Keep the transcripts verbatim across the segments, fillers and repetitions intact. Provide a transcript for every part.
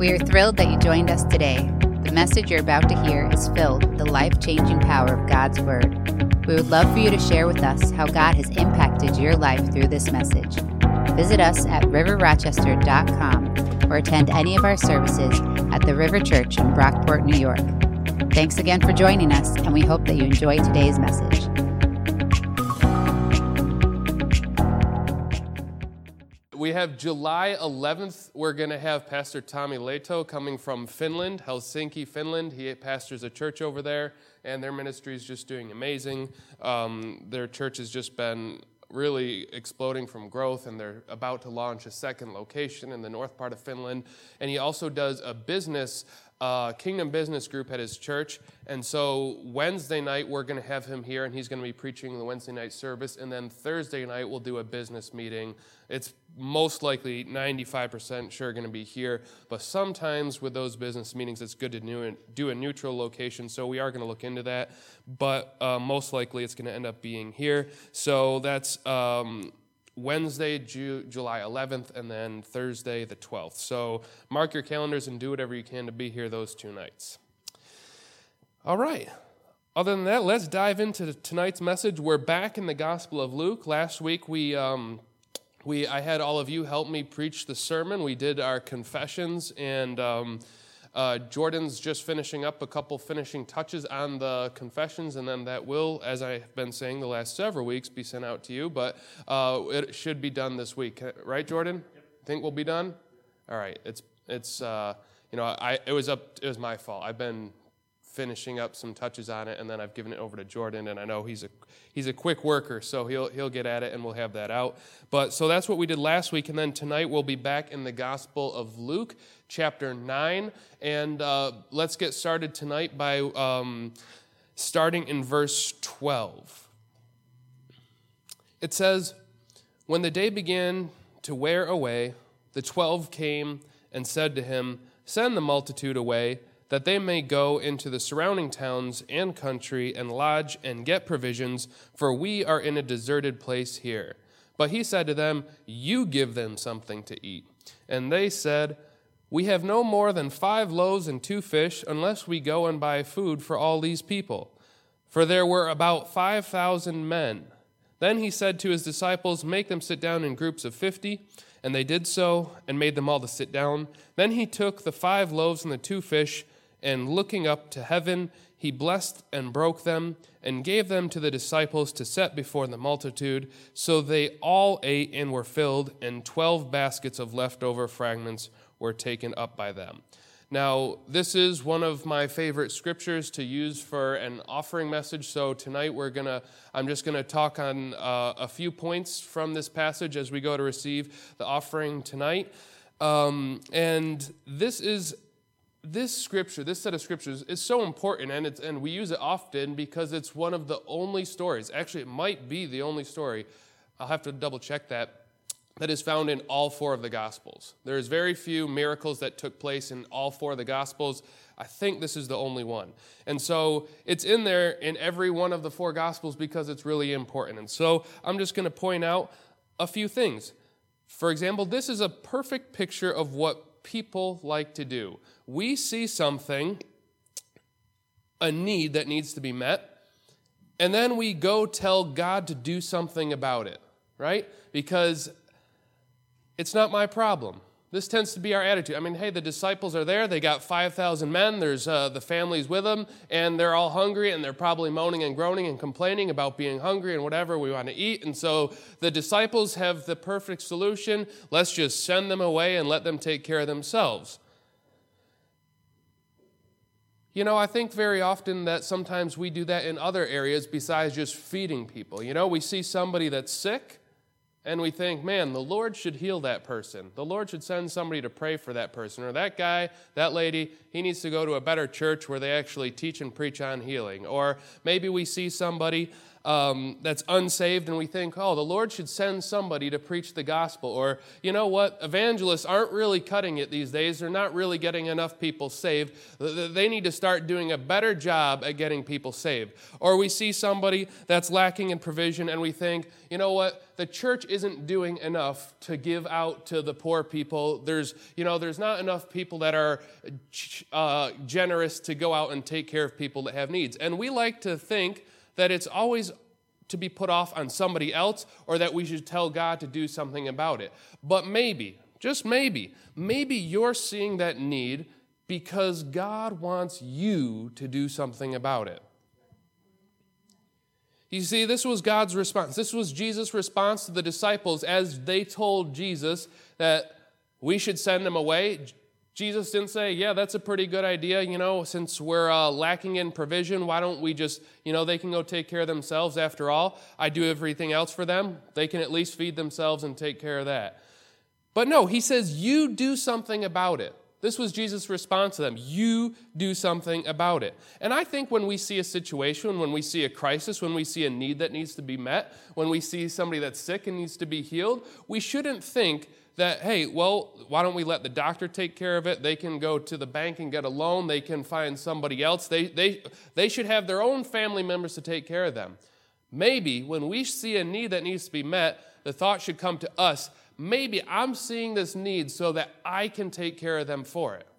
We are thrilled that you joined us today. The message you're about to hear is filled with the life-changing power of God's Word. We would love for you to share with us how God has impacted your life through this message. Visit us at river rochester dot com or attend any of our services at the River Church in Brockport, New York. Thanks again for joining us, and we hope that you enjoy today's message. We have July eleventh, we're going to have Pastor Tommy Leto coming from Finland, Helsinki, Finland. He pastors a church over there, and their ministry is just doing amazing. Um, their church has just been really exploding from growth, and they're about to launch a second location in the north part of Finland. And he also does a business, uh, Kingdom Business Group at his church. And so Wednesday night, we're going to have him here, and he's going to be preaching the Wednesday night service. And then Thursday night, we'll do a business meeting. It's most likely ninety-five percent sure going to be here, but sometimes with those business meetings, it's good to do a neutral location, so we are going to look into that, but uh, most likely it's going to end up being here. So that's um, Wednesday, Ju- July eleventh, and then Thursday, the twelfth. So mark your calendars and do whatever you can to be here those two nights. All right. Other than that, let's dive into tonight's message. We're back in the Gospel of Luke. Last week, we... Um, We, I had all of you help me preach the sermon. We did our confessions, and um, uh, Jordan's just finishing up a couple finishing touches on the confessions, and then that will, as I've been saying the last several weeks, be sent out to you, but uh, it should be done this week. Right, Jordan? Yep. Think we'll be done? All right. It's, it's uh, you know, I it was up, it was my fault. I've been finishing up some touches on it, and then I've given it over to Jordan, and I know he's a he's a quick worker, so he'll he'll get at it, and we'll have that out. But so that's what we did last week, and then tonight we'll be back in the Gospel of Luke, chapter nine, and uh, let's get started tonight by um, starting in verse twelve. It says, "When the day began to wear away, the twelve came and said to him, 'Send the multitude away, that they may go into the surrounding towns and country and lodge and get provisions, for we are in a deserted place here.' But he said to them, 'You give them something to eat.' And they said, 'We have no more than five loaves and two fish, unless we go and buy food for all these people.' For there were about five thousand men. Then he said to his disciples, 'Make them sit down in groups of fifty.' And they did so, and made them all to sit down. Then he took the five loaves and the two fish, and looking up to heaven, he blessed and broke them, and gave them to the disciples to set before the multitude. So they all ate and were filled, and twelve baskets of leftover fragments were taken up by them." Now, this is one of my favorite scriptures to use for an offering message. So tonight we're gonna, I'm just gonna talk on uh, a few points from this passage as we go to receive the offering tonight. Um, and this is This scripture, this set of scriptures is so important, and it's and we use it often because it's one of the only stories. Actually, it might be the only story. I'll have to double check that. That is found in all four of the Gospels. There's very few miracles that took place in all four of the Gospels. I think this is the only one. And so it's in there in every one of the four Gospels because it's really important. And so I'm just going to point out a few things. For example, this is a perfect picture of what people like to do. We see something, a need that needs to be met, and then we go tell God to do something about it, right? Because it's not my problem. This tends to be our attitude. I mean, hey, the disciples are there. They got five thousand men. There's uh, the families with them, and they're all hungry, and they're probably moaning and groaning and complaining about being hungry and whatever we want to eat. And so the disciples have the perfect solution. Let's just send them away and let them take care of themselves. You know, I think very often that sometimes we do that in other areas besides just feeding people. You know, we see somebody that's sick, and we think, man, the Lord should heal that person. The Lord should send somebody to pray for that person. Or that guy, that lady, he needs to go to a better church where they actually teach and preach on healing. Or maybe we see somebody um, that's unsaved, and we think, oh, the Lord should send somebody to preach the gospel. Or, you know what, evangelists aren't really cutting it these days. They're not really getting enough people saved. They need to start doing a better job at getting people saved. Or we see somebody that's lacking in provision, and we think, you know what, the church isn't doing enough to give out to the poor people. There's, you know, there's not enough people that are uh, generous to go out and take care of people that have needs. And we like to think that it's always to be put off on somebody else, or that we should tell God to do something about it. But maybe, just maybe, maybe you're seeing that need because God wants you to do something about it. You see, this was God's response. This was Jesus' response to the disciples as they told Jesus that we should send them away. Jesus didn't say, yeah, that's a pretty good idea. You know, since we're uh, lacking in provision, why don't we just, you know, they can go take care of themselves. After all, I do everything else for them. They can at least feed themselves and take care of that. But no, he says, you do something about it. This was Jesus' response to them. You do something about it. And I think when we see a situation, when we see a crisis, when we see a need that needs to be met, when we see somebody that's sick and needs to be healed, we shouldn't think that, hey, well, why don't we let the doctor take care of it? They can go to the bank and get a loan. They can find somebody else. They, they, they should have their own family members to take care of them. Maybe when we see a need that needs to be met, the thought should come to us, maybe I'm seeing this need so that I can take care of them for it.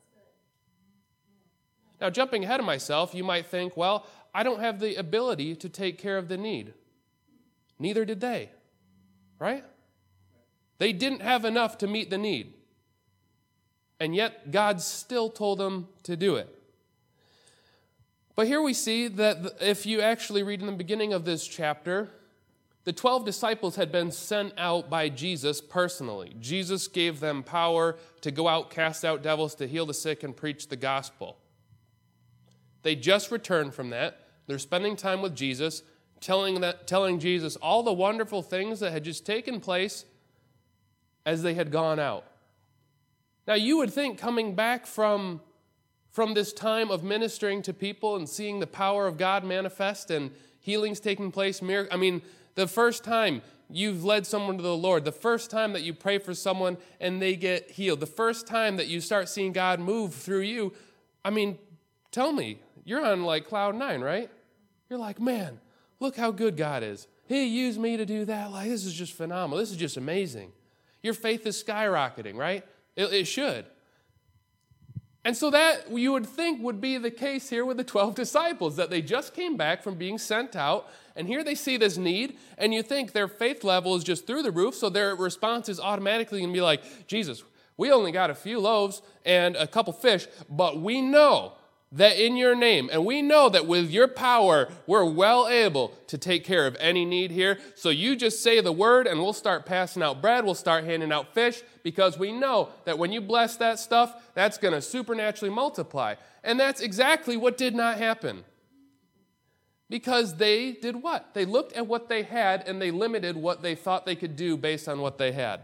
Now, jumping ahead of myself, you might think, well, I don't have the ability to take care of the need. Neither did they, right? They didn't have enough to meet the need. And yet, God still told them to do it. But here we see that if you actually read in the beginning of this chapter, the twelve disciples had been sent out by Jesus personally. Jesus gave them power to go out, cast out devils, to heal the sick, and preach the gospel. They just returned from that. They're spending time with Jesus, telling, that, telling Jesus all the wonderful things that had just taken place as they had gone out. Now, you would think coming back from, from this time of ministering to people and seeing the power of God manifest and healings taking place, mir- I mean, the first time you've led someone to the Lord, the first time that you pray for someone and they get healed, the first time that you start seeing God move through you, I mean, tell me, you're on like cloud nine, right? You're like, man, look how good God is. He used me to do that. Like, this is just phenomenal. This is just amazing. Your faith is skyrocketing, right? It, it should. And so that you would think would be the case here with the twelve disciples, that they just came back from being sent out, and here they see this need, and you think their faith level is just through the roof, so their response is automatically going to be like, Jesus, we only got a few loaves and a couple fish, but we know that in your name, and we know that with your power, we're well able to take care of any need here. So you just say the word, and we'll start passing out bread. We'll start handing out fish, because we know that when you bless that stuff, that's going to supernaturally multiply. And that's exactly what did not happen. Because they did what? They looked at what they had, and they limited what they thought they could do based on what they had.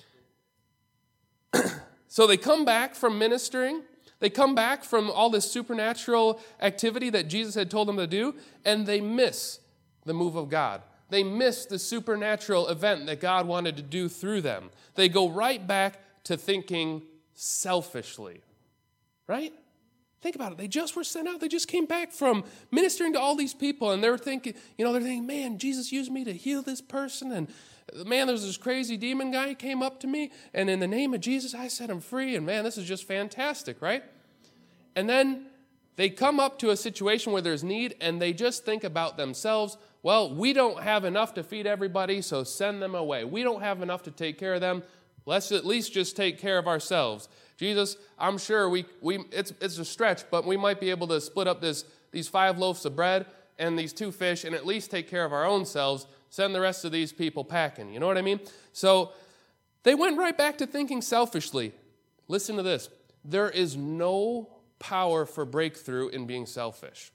So they come back from ministering. They come back from all this supernatural activity that Jesus had told them to do, and they miss the move of God. They miss the supernatural event that God wanted to do through them. They go right back to thinking selfishly, right? Think about it. They just were sent out. They just came back from ministering to all these people, and they're thinking, you know, they're thinking, man, Jesus used me to heal this person, and man, there's this crazy demon guy who came up to me, and in the name of Jesus, I set him free, and man, this is just fantastic, right? And then they come up to a situation where there's need, and they just think about themselves. Well, we don't have enough to feed everybody, so send them away. We don't have enough to take care of them. Let's at least just take care of ourselves. Jesus, I'm sure we we it's it's a stretch, but we might be able to split up this these five loaves of bread and these two fish and at least take care of our own selves. Send the rest of these people packing. You know what I mean? So they went right back to thinking selfishly. Listen to this. There is no power for breakthrough in being selfish.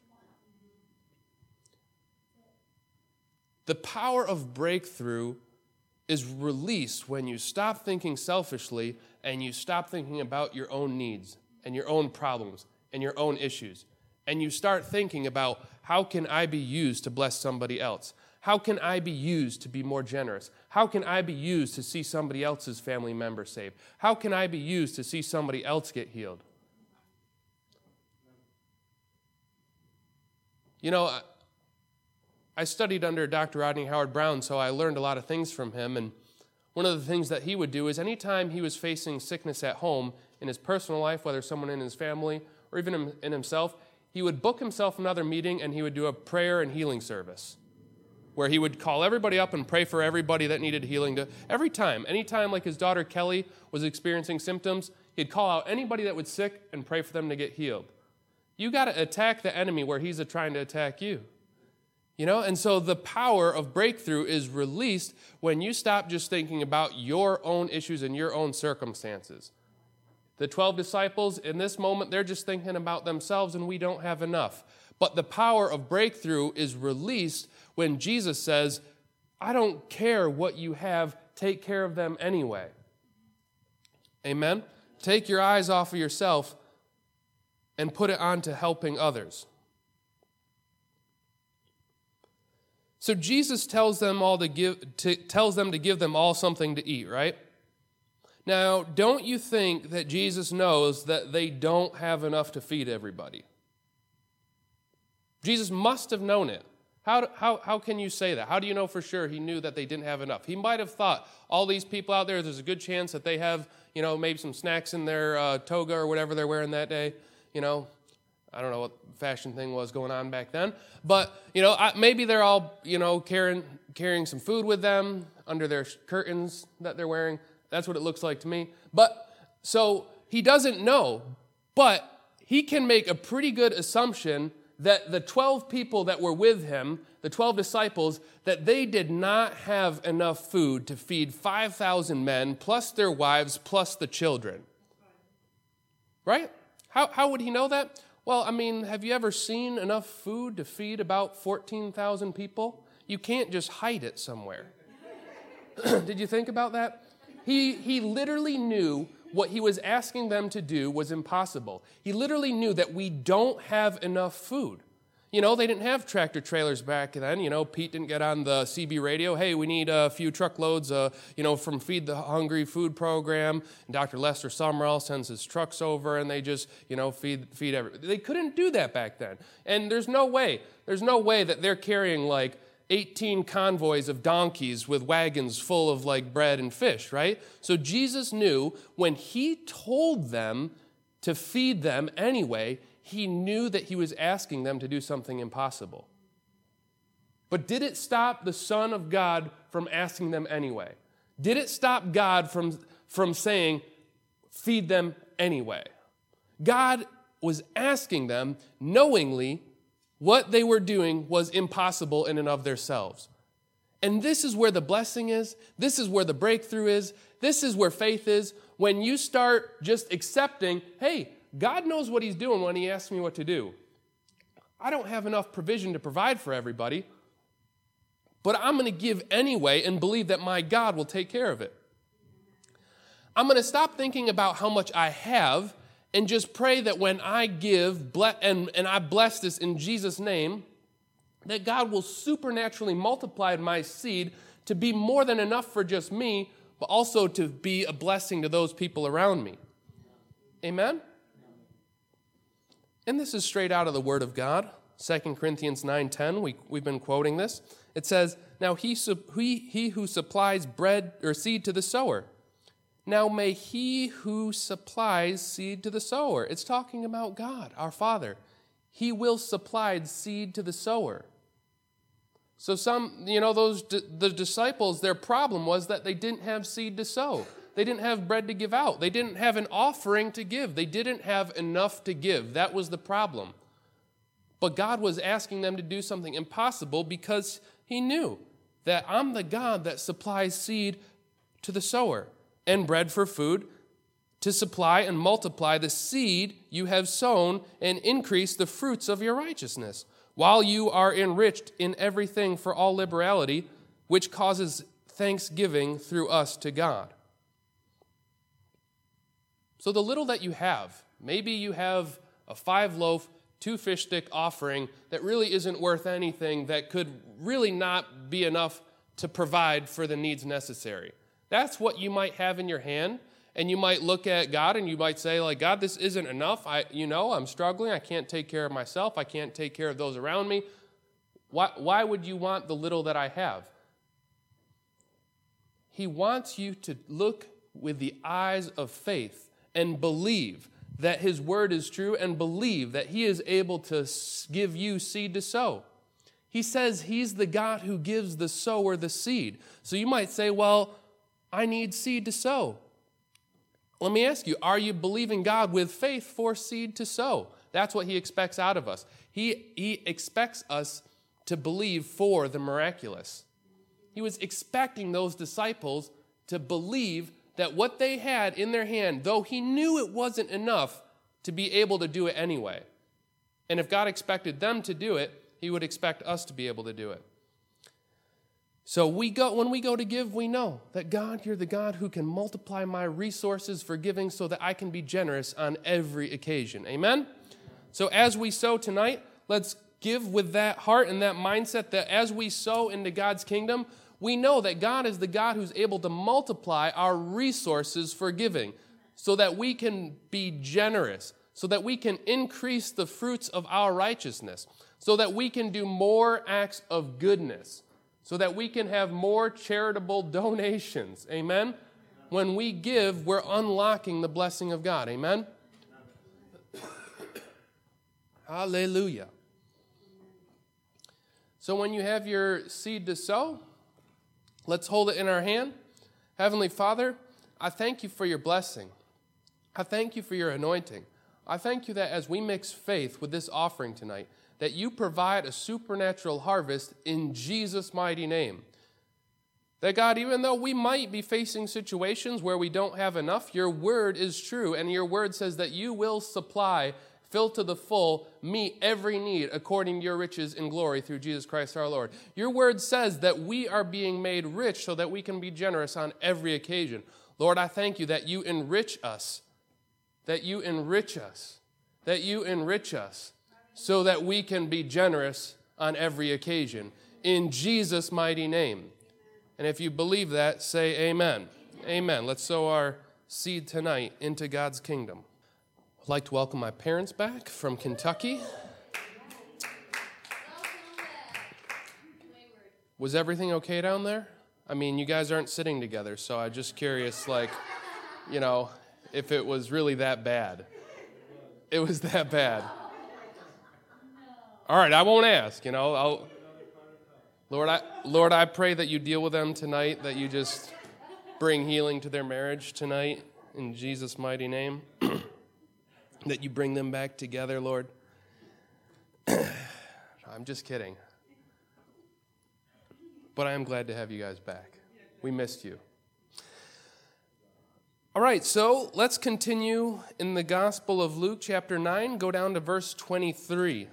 The power of breakthrough is released when you stop thinking selfishly and you stop thinking about your own needs and your own problems and your own issues. And you start thinking about, how can I be used to bless somebody else? How can I be used to be more generous? How can I be used to see somebody else's family member saved? How can I be used to see somebody else get healed? You know, I studied under Doctor Rodney Howard-Browne, so I learned a lot of things from him. And one of the things that he would do is anytime he was facing sickness at home in his personal life, whether someone in his family or even in himself, he would book himself another meeting and he would do a prayer and healing service, where he would call everybody up and pray for everybody that needed healing. To, every time, anytime like his daughter Kelly was experiencing symptoms, he'd call out anybody that was sick and pray for them to get healed. You got to attack the enemy where he's trying to attack you. You know, and so the power of breakthrough is released when you stop just thinking about your own issues and your own circumstances. The twelve disciples, in this moment, they're just thinking about themselves, and we don't have enough. But the power of breakthrough is released when Jesus says, I don't care what you have, take care of them anyway. Amen? Take your eyes off of yourself and put it on to helping others. So Jesus tells them all to give, to, tells them to give them all something to eat, right? Now, don't you think that Jesus knows that they don't have enough to feed everybody? Jesus must have known it. How, how, how can you say that? How do you know for sure he knew that they didn't have enough? He might have thought, all these people out there, there's a good chance that they have, you know, maybe some snacks in their uh, toga or whatever they're wearing that day. You know, I don't know what fashion thing was going on back then. But, you know, I, maybe they're all, you know, carrying, carrying some food with them under their curtains that they're wearing. That's what it looks like to me. But, so he doesn't know, but he can make a pretty good assumption that the twelve people that were with him, the twelve disciples, that they did not have enough food to feed five thousand men, plus their wives, plus the children. Right? How, how would he know that? Well, I mean, have you ever seen enough food to feed about fourteen thousand people? You can't just hide it somewhere. Did you think about that? He, he literally knew what he was asking them to do was impossible. He literally knew that we don't have enough food. You know, they didn't have tractor trailers back then. You know, Pete didn't get on the C B radio. Hey, we need a few truckloads, uh, you know, from Feed the Hungry food program. And Doctor Lester Sumrall sends his trucks over, and they just, you know, feed feed everybody. They couldn't do that back then. And there's no way, there's no way that they're carrying like eighteen convoys of donkeys with wagons full of like bread and fish, right? So Jesus knew when he told them to feed them anyway, he knew that he was asking them to do something impossible. But did it stop the Son of God from asking them anyway? Did it stop God from, from saying, feed them anyway? God was asking them knowingly what they were doing was impossible in and of themselves. And this is where the blessing is. This is where the breakthrough is. This is where faith is. When you start just accepting, hey, God knows what he's doing when he asks me what to do. I don't have enough provision to provide for everybody, but I'm going to give anyway and believe that my God will take care of it. I'm going to stop thinking about how much I have and just pray that when I give, and, and I bless this in Jesus' name, that God will supernaturally multiply my seed to be more than enough for just me, but also to be a blessing to those people around me. Amen? And this is straight out of the Word of God. Second Corinthians nine ten, we, we've been quoting this. It says, now he, he, he who supplies bread or seed to the sower. Now may he who supplies seed to the sower. It's talking about God, our Father. He will supply seed to the sower. So some, you know, those the disciples, their problem was that they didn't have seed to sow. They didn't have bread to give out. They didn't have an offering to give. They didn't have enough to give. That was the problem. But God was asking them to do something impossible because he knew that I'm the God that supplies seed to the sower and bread for food to supply and multiply the seed you have sown and increase the fruits of your righteousness, while you are enriched in everything for all liberality, which causes thanksgiving through us to God. So the little that you have, maybe you have a five-loaf, two fish stick offering that really isn't worth anything, that could really not be enough to provide for the needs necessary. That's what you might have in your hand, and you might look at God and you might say, like, God, this isn't enough. I, you know, I'm struggling. I can't take care of myself. I can't take care of those around me. Why, why would you want the little that I have? He wants you to look with the eyes of faith and believe that his word is true and believe that he is able to give you seed to sow. He says he's the God who gives the sower the seed. So you might say, well, I need seed to sow. Let me ask you, are you believing God with faith for seed to sow? That's what he expects out of us. He, he expects us to believe for the miraculous. He was expecting those disciples to believe that what they had in their hand, though he knew it wasn't enough, to be able to do it anyway. And if God expected them to do it, he would expect us to be able to do it. So we go when we go to give, we know that God, you're the God who can multiply my resources for giving so that I can be generous on every occasion. Amen? So as we sow tonight, let's give with that heart and that mindset that as we sow into God's kingdom, we know that God is the God who's able to multiply our resources for giving so that we can be generous, so that we can increase the fruits of our righteousness, so that we can do more acts of goodness, so that we can have more charitable donations. Amen? When we give, we're unlocking the blessing of God. Amen? Hallelujah. So when you have your seed to sow, let's hold it in our hand. Heavenly Father, I thank you for your blessing. I thank you for your anointing. I thank you that as we mix faith with this offering tonight, that you provide a supernatural harvest in Jesus' mighty name. That God, even though we might be facing situations where we don't have enough, your word is true, and your word says that you will supply, fill to the full, meet every need according to your riches in glory through Jesus Christ our Lord. Your word says that we are being made rich so that we can be generous on every occasion. Lord, I thank you that you enrich us, that you enrich us, that you enrich us, so that we can be generous on every occasion. In Jesus' mighty name. And if you believe that, say amen. Amen. Let's sow our seed tonight into God's kingdom. I'd like to welcome my parents back from Kentucky. Was everything okay down there? I mean, you guys aren't sitting together, so I'm just curious, like, you know, if it was really that bad. It was that bad. All right, I won't ask, you know. I'll, Lord, I, Lord, I pray that you deal with them tonight, that you just bring healing to their marriage tonight, in Jesus' mighty name. That you bring them back together, Lord. I'm just kidding. But I am glad to have you guys back. We missed you. All right, so let's continue in the Gospel of Luke, chapter nine, go down to verse twenty-three.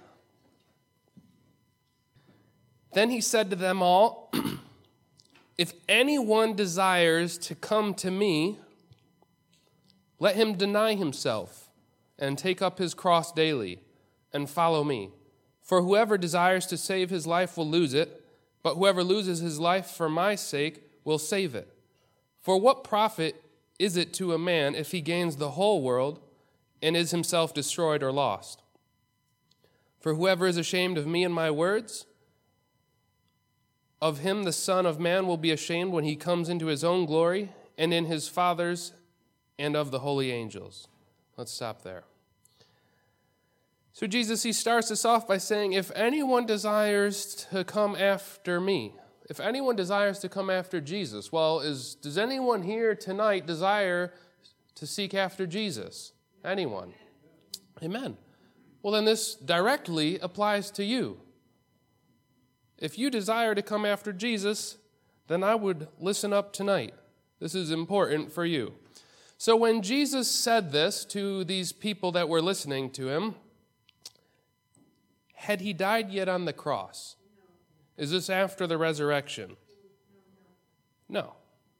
Then he said to them all, if anyone desires to come to me, let him deny himself and take up his cross daily and follow me. For whoever desires to save his life will lose it, but whoever loses his life for my sake will save it. For what profit is it to a man if he gains the whole world and is himself destroyed or lost? For whoever is ashamed of me and my words, of him the Son of Man will be ashamed when he comes into his own glory and in his Father's and of the holy angels. Let's stop there. So Jesus, he starts us off by saying, if anyone desires to come after me, if anyone desires to come after Jesus, well, is does anyone here tonight desire to seek after Jesus? Anyone? Amen. Well, then this directly applies to you. If you desire to come after Jesus, then I would listen up tonight. This is important for you. So when Jesus said this to these people that were listening to him, had he died yet on the cross? Is this after the resurrection? No.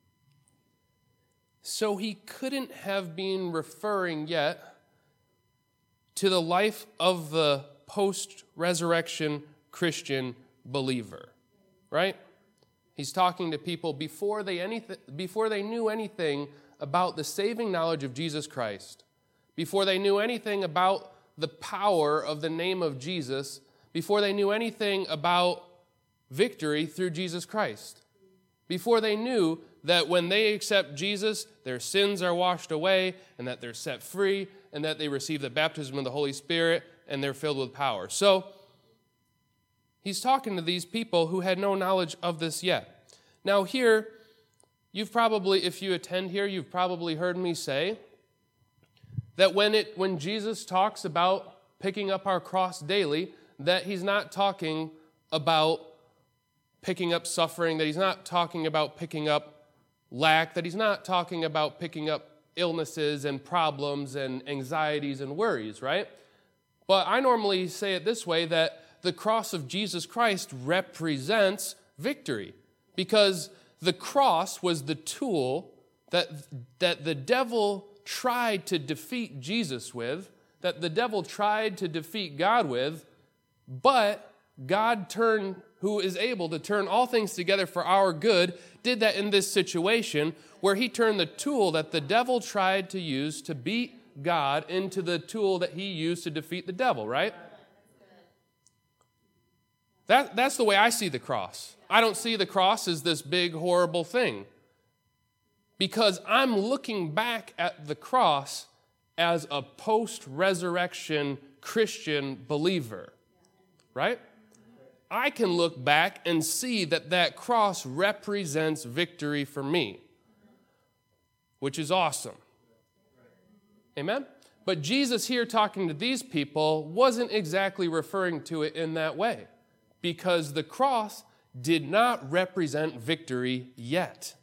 So he couldn't have been referring yet to the life of the post-resurrection Christian believer, right? He's talking to people before they anything, before they knew anything about the saving knowledge of Jesus Christ, before they knew anything about the power of the name of Jesus, before they knew anything about victory through Jesus Christ, before they knew that when they accept Jesus, their sins are washed away, and that they're set free, and that they receive the baptism of the Holy Spirit, and they're filled with power. So, he's talking to these people who had no knowledge of this yet. Now here, you've probably, if you attend here, you've probably heard me say that when it when Jesus talks about picking up our cross daily, that he's not talking about picking up suffering, that he's not talking about picking up lack, that he's not talking about picking up illnesses and problems and anxieties and worries, right? But I normally say it this way, that the cross of Jesus Christ represents victory, because the cross was the tool that, that the devil tried to defeat Jesus with, that the devil tried to defeat God with, but God turned, who is able to turn all things together for our good, did that in this situation where he turned the tool that the devil tried to use to beat God into the tool that he used to defeat the devil, right? That, that's the way I see the cross. I don't see the cross as this big, horrible thing, because I'm looking back at the cross as a post-resurrection Christian believer, right? I can look back and see that that cross represents victory for me, which is awesome. Amen? But Jesus here talking to these people wasn't exactly referring to it in that way, because the cross did not represent victory yet.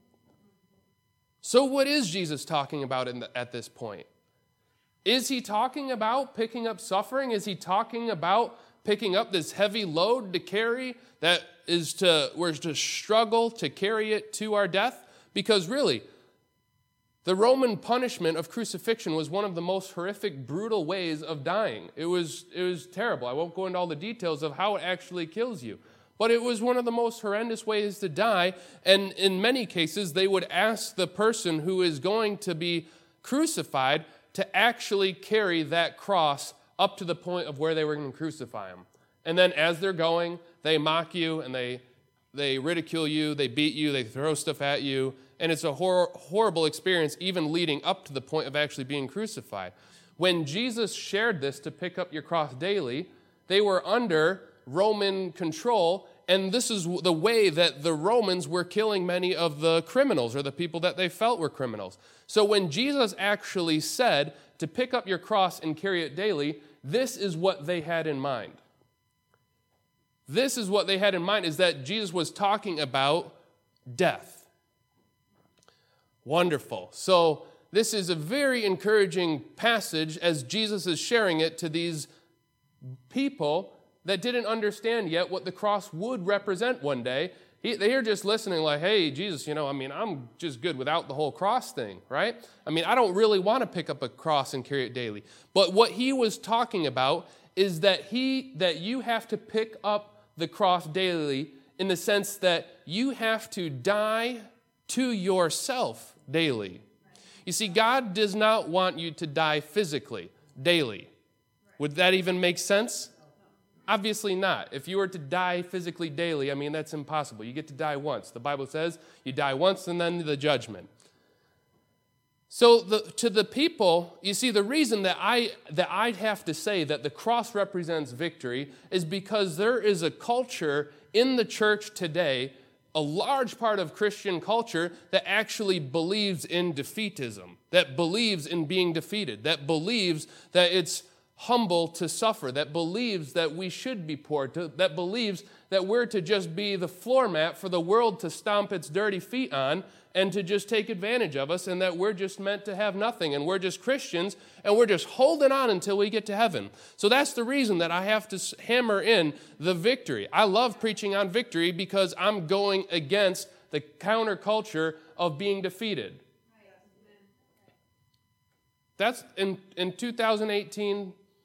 So what is Jesus talking about in the, at this point? Is he talking about picking up suffering? Is he talking about picking up this heavy load to carry that is to, we're to struggle to carry it to our death? Because really, the Roman punishment of crucifixion was one of the most horrific, brutal ways of dying. It was, it was terrible. I won't go into all the details of how it actually kills you. But it was one of the most horrendous ways to die. And in many cases, they would ask the person who is going to be crucified to actually carry that cross up to the point of where they were going to crucify him. And then as they're going, they mock you and they, they ridicule you, they beat you, they throw stuff at you. And it's a hor- horrible experience even leading up to the point of actually being crucified. When Jesus shared this to pick up your cross daily, they were under Roman control, and this is the way that the Romans were killing many of the criminals or the people that they felt were criminals. So when Jesus actually said to pick up your cross and carry it daily, this is what they had in mind. This is what they had in mind, is that Jesus was talking about death. Wonderful. So this is a very encouraging passage as Jesus is sharing it to these people that didn't understand yet what the cross would represent one day. He, they're just listening like, hey, Jesus, you know, I mean, I'm just good without the whole cross thing, right? I mean, I don't really want to pick up a cross and carry it daily. But what he was talking about is that he that you have to pick up the cross daily in the sense that you have to die to yourself daily. You see, God does not want you to die physically daily. Would that even make sense? Obviously not. If you were to die physically daily, I mean, that's impossible. You get to die once. The Bible says you die once and then the judgment. So the, to the people, you see, the reason that, I, that I'd have to say that the cross represents victory is because there is a culture in the church today, a large part of Christian culture, that actually believes in defeatism, that believes in being defeated, that believes that it's humble to suffer, that believes that we should be poor, to, that believes that we're to just be the floor mat for the world to stomp its dirty feet on and to just take advantage of us, and that we're just meant to have nothing, and we're just Christians, and we're just holding on until we get to heaven. So that's the reason that I have to hammer in the victory. I love preaching on victory because I'm going against the counterculture of being defeated. That's in, in two thousand eighteen,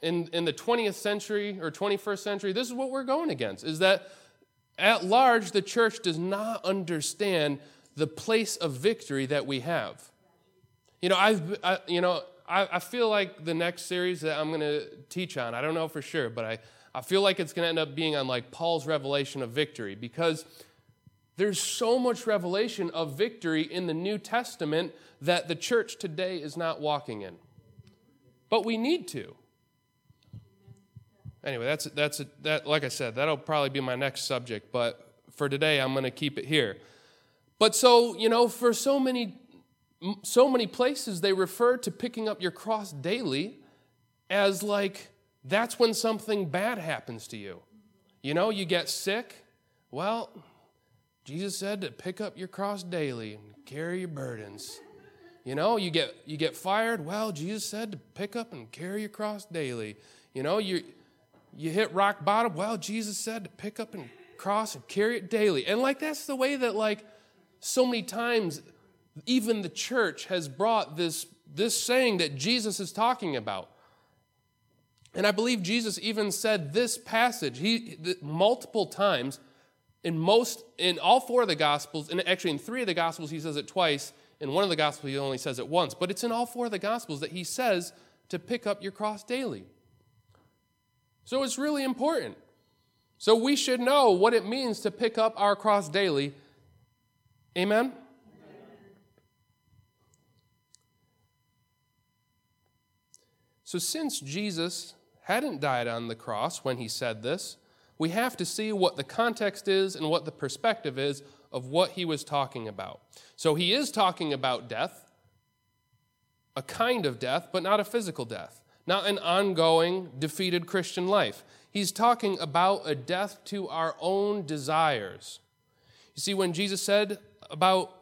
in, in the twentieth century or twenty-first century, this is what we're going against, is that at large, the church does not understand the place of victory that we have. You know, I've, I, you know, I, I feel like the next series that I'm going to teach on, I don't know for sure, but I, I feel like it's going to end up being on like Paul's revelation of victory, because there's so much revelation of victory in the New Testament that the church today is not walking in. But we need to. Anyway, that's that's a, that. Like I said, that'll probably be my next subject. But for today, I'm going to keep it here. But so you know, for so many, so many places, they refer to picking up your cross daily as like that's when something bad happens to you. You know, you get sick. Well, Jesus said to pick up your cross daily and carry your burdens. You know, you get you get fired. Well, Jesus said to pick up and carry your cross daily. You know, you you hit rock bottom. Well, Jesus said to pick up and cross and carry it daily. And like that's the way that like so many times even the church has brought this this saying that Jesus is talking about. And I believe Jesus even said this passage he multiple times in most in all four of the Gospels, and actually in three of the Gospels he says it twice. In one of the Gospels he only says it once, but it's in all four of the Gospels that he says to pick up your cross daily. So it's really important. So we should know what it means to pick up our cross daily. Amen? So since Jesus hadn't died on the cross when he said this, we have to see what the context is and what the perspective is of what he was talking about. So he is talking about death, a kind of death, but not a physical death, not an ongoing, defeated Christian life. He's talking about a death to our own desires. You see, when Jesus said about,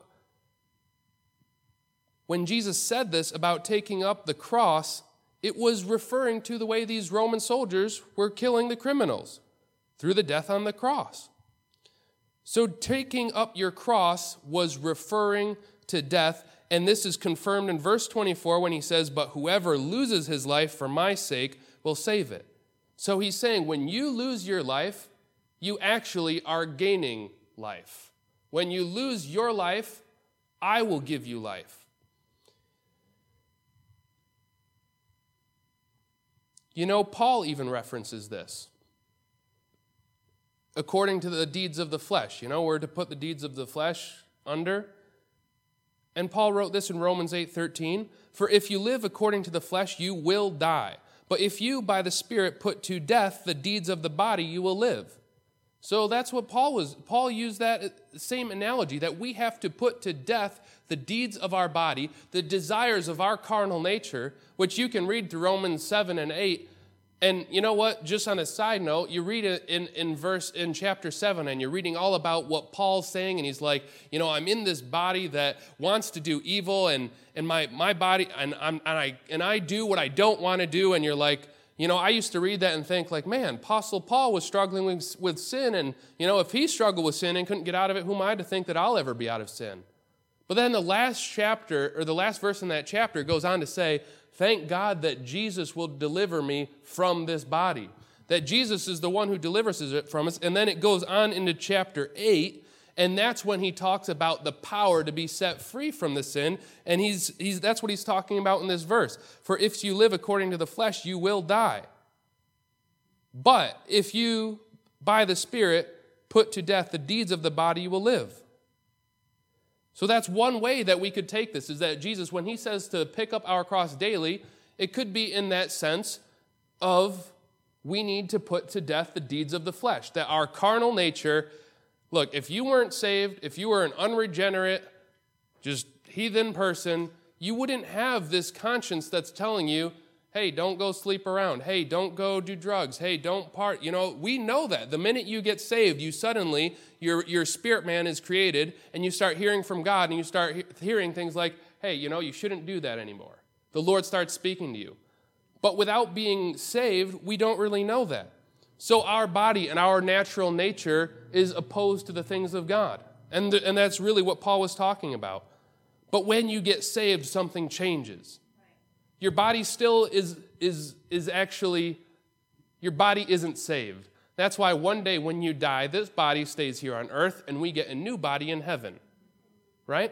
when Jesus said this about taking up the cross, it was referring to the way these Roman soldiers were killing the criminals through the death on the cross. So taking up your cross was referring to death, and this is confirmed in verse twenty-four when he says, "But whoever loses his life for my sake will save it." So he's saying when you lose your life, you actually are gaining life. When you lose your life, I will give you life. You know, Paul even references this. According to the deeds of the flesh. You know, we're to put the deeds of the flesh under. And Paul wrote this in Romans eight thirteen. "For if you live according to the flesh, you will die. But if you, by the Spirit, put to death the deeds of the body, you will live." So that's what Paul was. Paul used that same analogy, that we have to put to death the deeds of our body, the desires of our carnal nature, which you can read through Romans seven and eight. And you know what? Just on a side note, you read it in, in verse in chapter seven, and you're reading all about what Paul's saying, and he's like, you know, I'm in this body that wants to do evil, and and my my body, and I'm and I and I do what I don't want to do, and you're like, you know, I used to read that and think like, man, Apostle Paul was struggling with, with sin, and you know, if he struggled with sin and couldn't get out of it, who am I to think that I'll ever be out of sin? But then the last chapter, or the last verse in that chapter goes on to say, thank God that Jesus will deliver me from this body. That Jesus is the one who delivers it from us. And then it goes on into chapter eight, and that's when he talks about the power to be set free from the sin. And he's, he's that's what he's talking about in this verse. For if you live according to the flesh, you will die. But if you, by the Spirit, put to death the deeds of the body, you will live. So that's one way that we could take this, is that Jesus, when he says to pick up our cross daily, it could be in that sense of we need to put to death the deeds of the flesh, that our carnal nature, look, if you weren't saved, if you were an unregenerate, just heathen person, you wouldn't have this conscience that's telling you, hey, don't go sleep around. Hey, don't go do drugs. Hey, don't part. You know, we know that. The minute you get saved, you suddenly, your, your spirit man is created, and you start hearing from God, and you start he- hearing things like, hey, you know, you shouldn't do that anymore. The Lord starts speaking to you. But without being saved, we don't really know that. So our body and our natural nature is opposed to the things of God. And, th- and that's really what Paul was talking about. But when you get saved, something changes. Your body still is, is, is actually, your body isn't saved. That's why one day when you die, this body stays here on earth and we get a new body in heaven, right?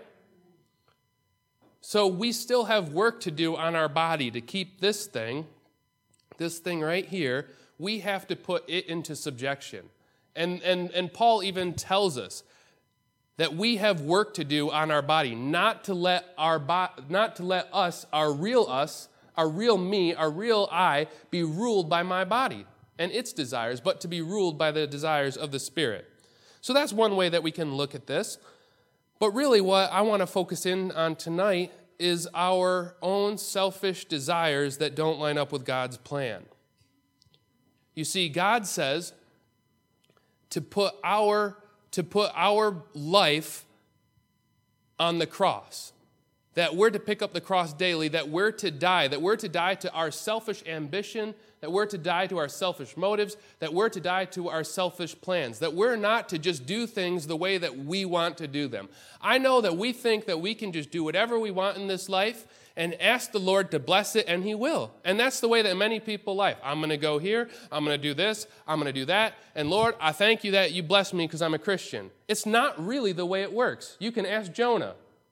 So we still have work to do on our body to keep this thing, this thing right here, we have to put it into subjection. And, and, and Paul even tells us that we have work to do on our body, not to let our bo- not to let us, our real us, our real me, our real I, be ruled by my body and its desires, but to be ruled by the desires of the Spirit. So that's one way that we can look at this. But really what I want to focus in on tonight is our own selfish desires that don't line up with God's plan. You see, God says to put our to put our life on the cross, that we're to pick up the cross daily, that we're to die, that we're to die to our selfish ambition, that we're to die to our selfish motives, that we're to die to our selfish plans, that we're not to just do things the way that we want to do them. I know that we think that we can just do whatever we want in this life and ask the Lord to bless it, and He will. And that's the way that many people live. I'm going to go here, I'm going to do this, I'm going to do that, and Lord, I thank you that you bless me because I'm a Christian. It's not really the way it works. You can ask Jonah.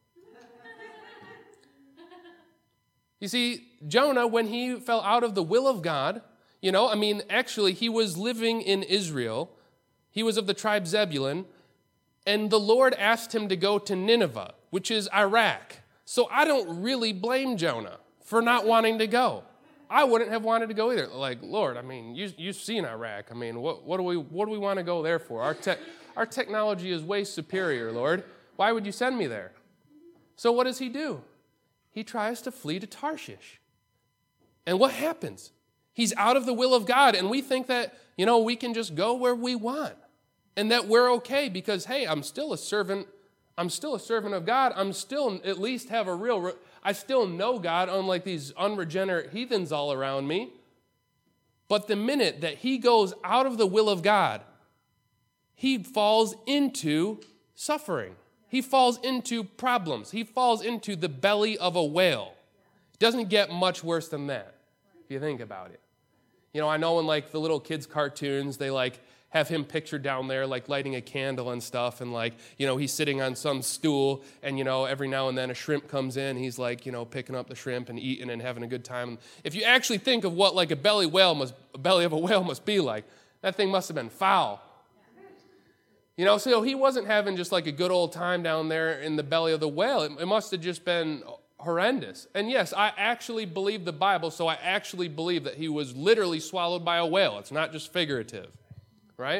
You see, Jonah, when he fell out of the will of God, you know, I mean, actually, he was living in Israel. He was of the tribe Zebulun, and the Lord asked him to go to Nineveh, which is Iraq. So I don't really blame Jonah for not wanting to go. I wouldn't have wanted to go either. Like, Lord, I mean, you, you've seen Iraq. I mean, what, what do we what do we want to go there for? Our, te- our technology is way superior, Lord. Why would you send me there? So what does he do? He tries to flee to Tarshish. And what happens? He's out of the will of God, and we think that, you know, we can just go where we want and that we're okay because, hey, I'm still a servant. I'm still a servant of God. I'm still at least have a real, I still know God, unlike these unregenerate heathens all around me. But the minute that he goes out of the will of God, he falls into suffering. He falls into problems. He falls into the belly of a whale. It doesn't get much worse than that, if you think about it. You know, I know in like the little kids' cartoons, they like have him pictured down there like lighting a candle and stuff, and like, you know, he's sitting on some stool, and, you know, every now and then a shrimp comes in, he's like, you know, picking up the shrimp and eating and having a good time. If you actually think of what like a belly whale must, a belly of a whale must be like, that thing must have been foul. You know, so he wasn't having just like a good old time down there in the belly of the whale. It, it must have just been horrendous. And yes, I actually believe the Bible, so I actually believe that he was literally swallowed by a whale. It's not just figurative, right?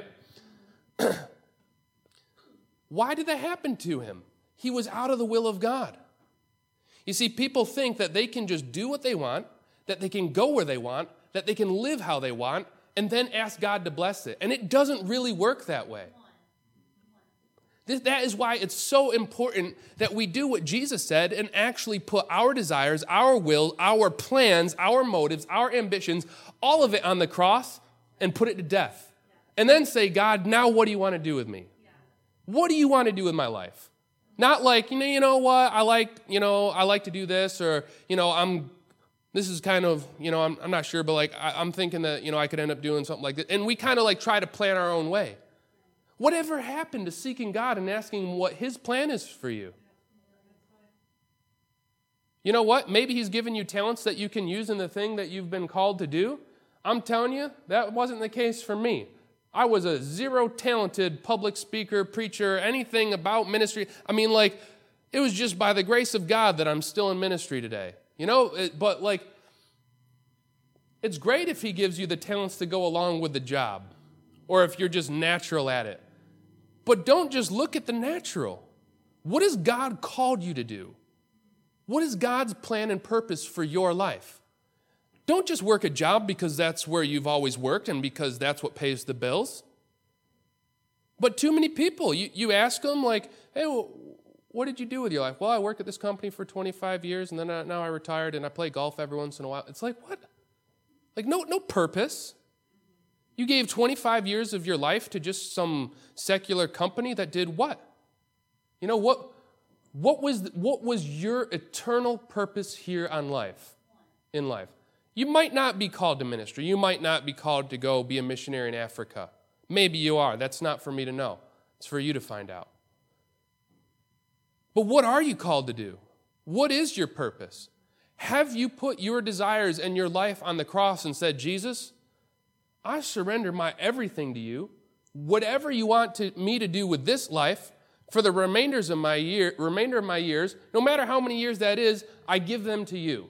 Why did that happen to him? He was out of the will of God. You see, people think that they can just do what they want, that they can go where they want, that they can live how they want, and then ask God to bless it. And it doesn't really work that way. That is why it's so important that we do what Jesus said and actually put our desires, our will, our plans, our motives, our ambitions, all of it on the cross and put it to death. And then say, God, now what do you want to do with me? What do you want to do with my life? Not like, you know, you know what, I like, you know, I like to do this, or, you know, I'm, this is kind of, you know, I'm, I'm not sure, but like, I, I'm thinking that, you know, I could end up doing something like that. And we kind of like try to plan our own way. Whatever happened to seeking God and asking Him what His plan is for you? You know what? Maybe He's given you talents that you can use in the thing that you've been called to do. I'm telling you, that wasn't the case for me. I was a zero-talented public speaker, preacher, anything about ministry. I mean, like, it was just by the grace of God that I'm still in ministry today. You know, it, but like, it's great if He gives you the talents to go along with the job, or if you're just natural at it. But don't just look at the natural. What has God called you to do? What is God's plan and purpose for your life? Don't just work a job because that's where you've always worked and because that's what pays the bills. But too many people, you, you ask them like, hey, well, what did you do with your life? Well, I worked at this company for twenty-five years, and then I, now I retired, and I play golf every once in a while. It's like, what? Like, no, no purpose. You gave twenty-five years of your life to just some secular company that did what? You know, what, what, was, what was your eternal purpose here on life? in life. You might not be called to ministry. You might not be called to go be a missionary in Africa. Maybe you are. That's not for me to know. It's for you to find out. But what are you called to do? What is your purpose? Have you put your desires and your life on the cross and said, Jesus, I surrender my everything to you. Whatever you want to, me to do with this life, for the remainders of my year, remainder of my years, no matter how many years that is, I give them to you.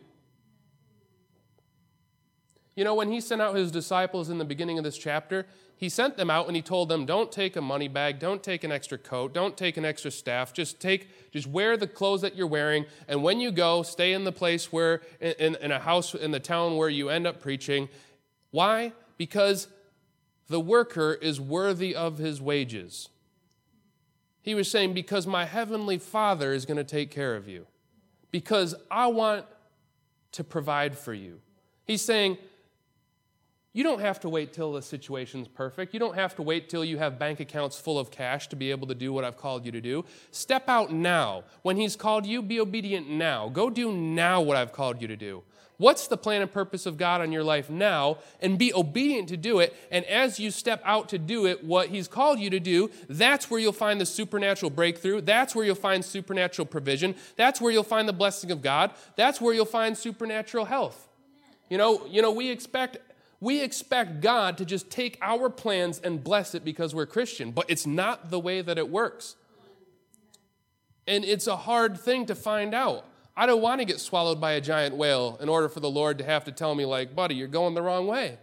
You know, when he sent out his disciples in the beginning of this chapter, he sent them out and he told them, don't take a money bag, don't take an extra coat, don't take an extra staff, just take, just wear the clothes that you're wearing, and when you go, stay in the place where, in, in a house in the town where you end up preaching. Why? Because the worker is worthy of his wages. He was saying, because my heavenly Father is going to take care of you. Because I want to provide for you. He's saying, you don't have to wait till the situation's perfect. You don't have to wait till you have bank accounts full of cash to be able to do what I've called you to do. Step out now. When he's called you, be obedient now. Go do now what I've called you to do. What's the plan and purpose of God on your life now? And be obedient to do it. And as you step out to do it, what he's called you to do, that's where you'll find the supernatural breakthrough. That's where you'll find supernatural provision. That's where you'll find the blessing of God. That's where you'll find supernatural health. You know, you know, we expect we expect God to just take our plans and bless it because we're Christian, but it's not the way that it works. And it's a hard thing to find out. I don't want to get swallowed by a giant whale in order for the Lord to have to tell me, like, buddy, you're going the wrong way.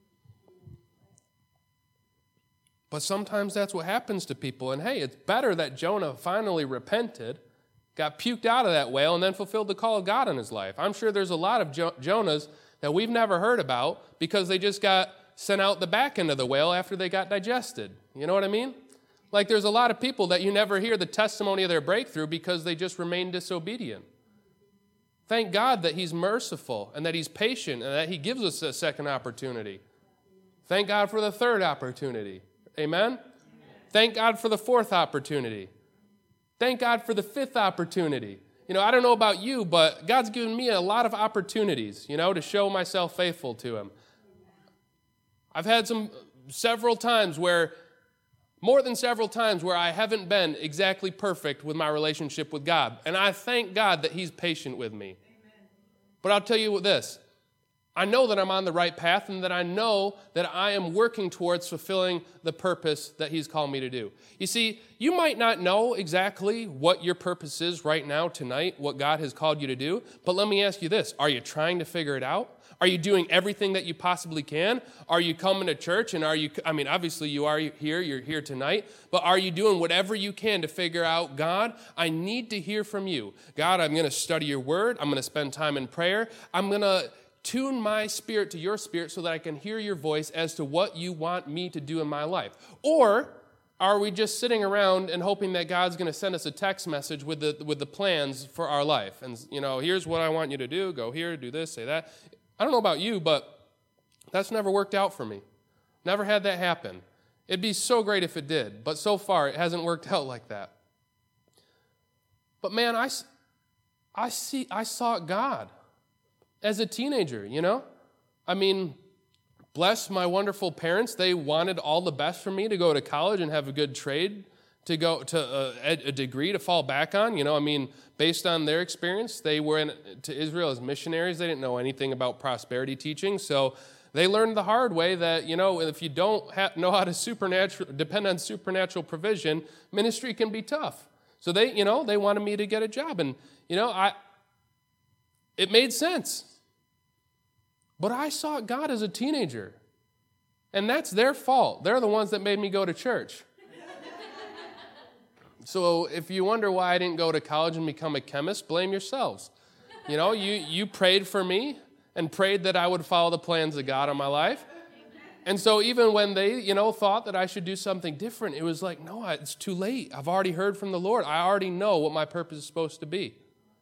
But sometimes that's what happens to people. And hey, it's better that Jonah finally repented, got puked out of that whale, and then fulfilled the call of God in his life. I'm sure there's a lot of jo- Jonahs that we've never heard about because they just got sent out the back end of the whale after they got digested. You know what I mean? Like there's a lot of people that you never hear the testimony of their breakthrough because they just remain disobedient. Thank God that he's merciful and that he's patient and that he gives us a second opportunity. Thank God for the third opportunity. Amen? Amen. Thank God for the fourth opportunity. Thank God for the fifth opportunity. You know, I don't know about you, but God's given me a lot of opportunities, you know, to show myself faithful to him. I've had some several times where, more than several times where I haven't been exactly perfect with my relationship with God. And I thank God that he's patient with me. Amen. But I'll tell you this. I know that I'm on the right path and that I know that I am working towards fulfilling the purpose that he's called me to do. You see, you might not know exactly what your purpose is right now, tonight, what God has called you to do. But let me ask you this. Are you trying to figure it out? Are you doing everything that you possibly can? Are you coming to church and are you, I mean, obviously you are here, you're here tonight, but are you doing whatever you can to figure out, God, I need to hear from you. God, I'm going to study your word. I'm going to spend time in prayer. I'm going to tune my spirit to your spirit so that I can hear your voice as to what you want me to do in my life. Or are we just sitting around and hoping that God's going to send us a text message with the with the plans for our life? And, you know, here's what I want you to do. Go here, do this, say that. I don't know about you, but that's never worked out for me. Never had that happen. It'd be so great if it did, but so far it hasn't worked out like that. But man, I, I, see, I sought God as a teenager, you know? I mean, bless my wonderful parents. They wanted all the best for me to go to college and have a good trade, to go to a, a degree to fall back on. You know, I mean, based on their experience, they went to Israel as missionaries. They didn't know anything about prosperity teaching, so they learned the hard way that, you know, if you don't ha- know how to supernatural depend on supernatural provision, ministry can be tough. So they, you know, they wanted me to get a job, and you know, I. It made sense. But I sought God as a teenager, and that's their fault. They're the ones that made me go to church. So if you wonder why I didn't go to college and become a chemist, blame yourselves. You know, you, you prayed for me and prayed that I would follow the plans of God on my life. And so even when they, you know, thought that I should do something different, it was like, no, it's too late. I've already heard from the Lord. I already know what my purpose is supposed to be.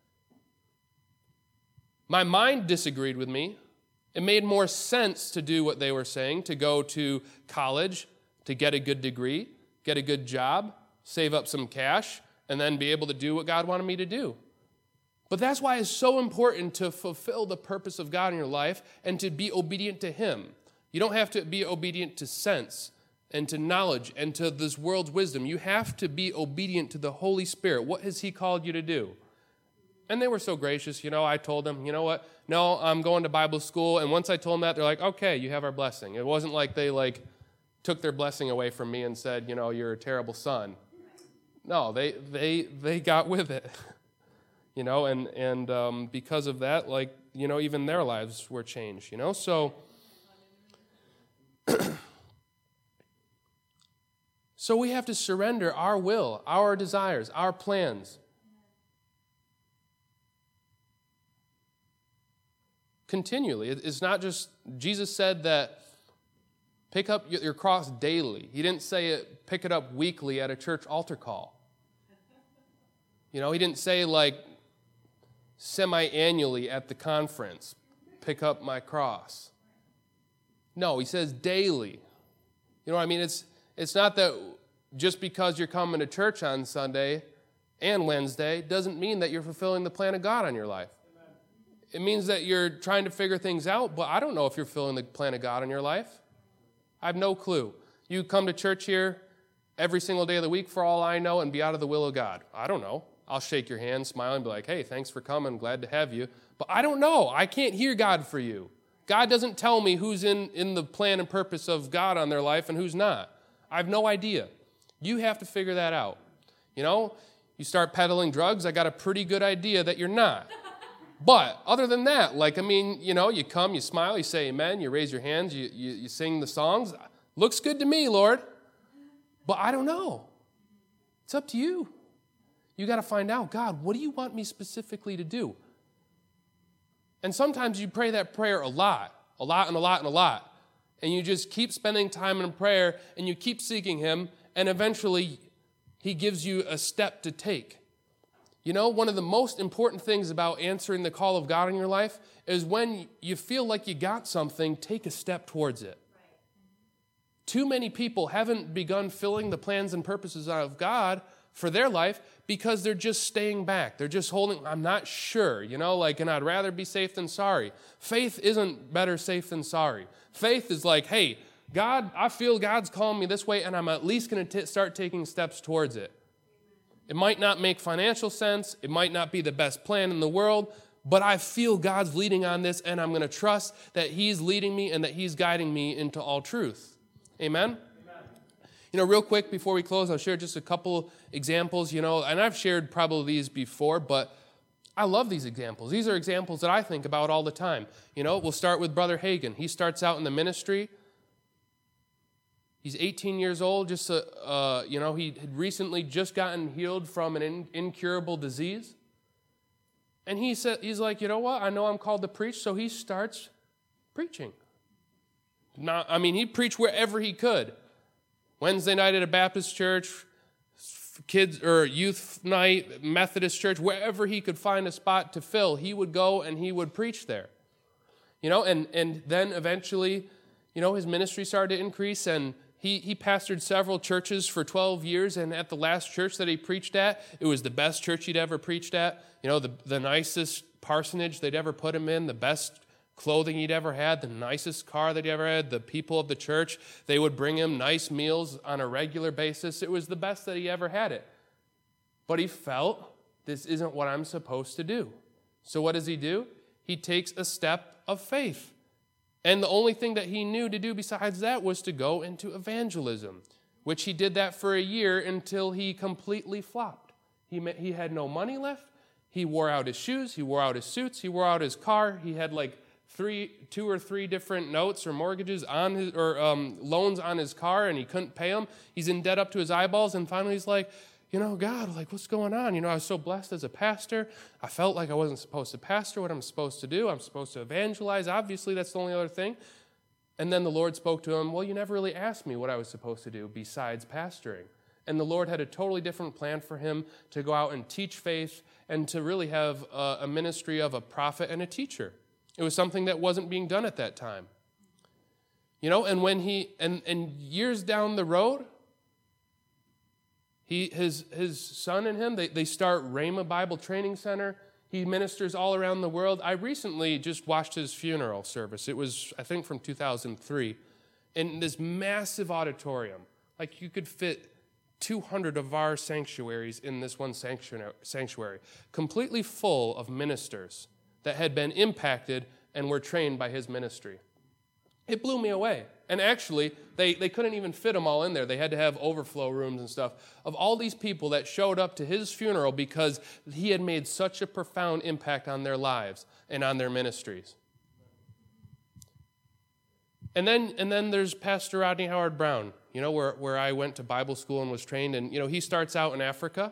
My mind disagreed with me. It made more sense to do what they were saying, to go to college, to get a good degree, get a good job, save up some cash, and then be able to do what God wanted me to do. But that's why it's so important to fulfill the purpose of God in your life and to be obedient to Him. You don't have to be obedient to sense and to knowledge and to this world's wisdom. You have to be obedient to the Holy Spirit. What has He called you to do? And they were so gracious. You know, I told them, you know what? No, I'm going to Bible school. And once I told them that, they're like, okay, you have our blessing. It wasn't like they like took their blessing away from me and said, you know, you're a terrible son. No, they they they got with it. You know, and, and um, because of that, like, you know, even their lives were changed, you know? So, so we have to surrender our will, our desires, our plans. Continually. It's not just, Jesus said that pick up your cross daily. He didn't say it, pick it up weekly at a church altar call. You know, He didn't say like, semi-annually at the conference, pick up my cross. No, He says daily. You know what I mean? It's it's not that just because you're coming to church on Sunday and Wednesday doesn't mean that you're fulfilling the plan of God on your life. Amen. It means that you're trying to figure things out, but I don't know if you're fulfilling the plan of God in your life. I have no clue. You come to church here every single day of the week for all I know and be out of the will of God. I don't know. I'll shake your hand, smile, and be like, hey, thanks for coming. Glad to have you. But I don't know. I can't hear God for you. God doesn't tell me who's in, in the plan and purpose of God on their life and who's not. I have no idea. You have to figure that out. You know, you start peddling drugs, I got a pretty good idea that you're not. But other than that, like, I mean, you know, you come, you smile, you say amen, you raise your hands, you, you, you sing the songs. Looks good to me, Lord. But I don't know. It's up to you. You got to find out, God, what do you want me specifically to do? And sometimes you pray that prayer a lot, a lot and a lot and a lot. And you just keep spending time in prayer and you keep seeking Him, and eventually He gives you a step to take. You know, one of the most important things about answering the call of God in your life is when you feel like you got something, take a step towards it. Right. Too many people haven't begun filling the plans and purposes of God for their life because they're just staying back. They're just holding, I'm not sure, you know, like, and I'd rather be safe than sorry. Faith isn't better safe than sorry. Faith is like, hey, God, I feel God's calling me this way, and I'm at least going to start taking steps towards it. It might not make financial sense. It might not be the best plan in the world, but I feel God's leading on this, and I'm going to trust that He's leading me and that He's guiding me into all truth. Amen? You know, real quick before we close, I'll share just a couple examples, you know, and I've shared probably these before, but I love these examples. These are examples that I think about all the time. You know, we'll start with Brother Hagin. He starts out in the ministry. He's eighteen years old, just, uh, uh, you know, he had recently just gotten healed from an in- incurable disease. And he said, he's like, you know what, I know I'm called to preach, so he starts preaching. Not, I mean, he preached wherever he could. Wednesday night at a Baptist church, kids or youth night, Methodist church, wherever he could find a spot to fill, he would go and he would preach there. You know, and, and then eventually, you know, his ministry started to increase, and he, he pastored several churches for twelve years, and at the last church that he preached at, it was the best church he'd ever preached at, you know, the, the nicest parsonage they'd ever put him in, the best clothing he'd ever had, the nicest car that he ever had, the people of the church, they would bring him nice meals on a regular basis. It was the best that he ever had it. But he felt, this isn't what I'm supposed to do. So what does he do? He takes a step of faith. And the only thing that he knew to do besides that was to go into evangelism, which he did that for a year until he completely flopped. He, he had no money left. He wore out his shoes. He wore out his suits. He wore out his car. He had like three, two or three different notes or mortgages on his, or um, loans on his car, and he couldn't pay them. He's in debt up to his eyeballs, and finally he's like, you know, God, like, what's going on? You know, I was so blessed as a pastor. I felt like I wasn't supposed to pastor what I'm supposed to do. I'm supposed to evangelize. Obviously, that's the only other thing. And then the Lord spoke to him, well, you never really asked me what I was supposed to do besides pastoring. And the Lord had a totally different plan for him to go out and teach faith and to really have a, a ministry of a prophet and a teacher. It was something that wasn't being done at that time. You know, and when he, and, and years down the road, he, his, his son and him, they, they start Rhema Bible Training Center. He ministers all around the world. I recently just watched his funeral service. It was, I think, from two thousand three. In this massive auditorium. Like you could fit two hundred of our sanctuaries in this one sanctuary. Completely full of ministers that had been impacted and were trained by his ministry. It blew me away. And actually, they, they couldn't even fit them all in there. They had to have overflow rooms and stuff of all these people that showed up to his funeral because he had made such a profound impact on their lives and on their ministries. And then and then there's Pastor Rodney Howard-Browne, you know, where, where I went to Bible school and was trained. And, you know, he starts out in Africa,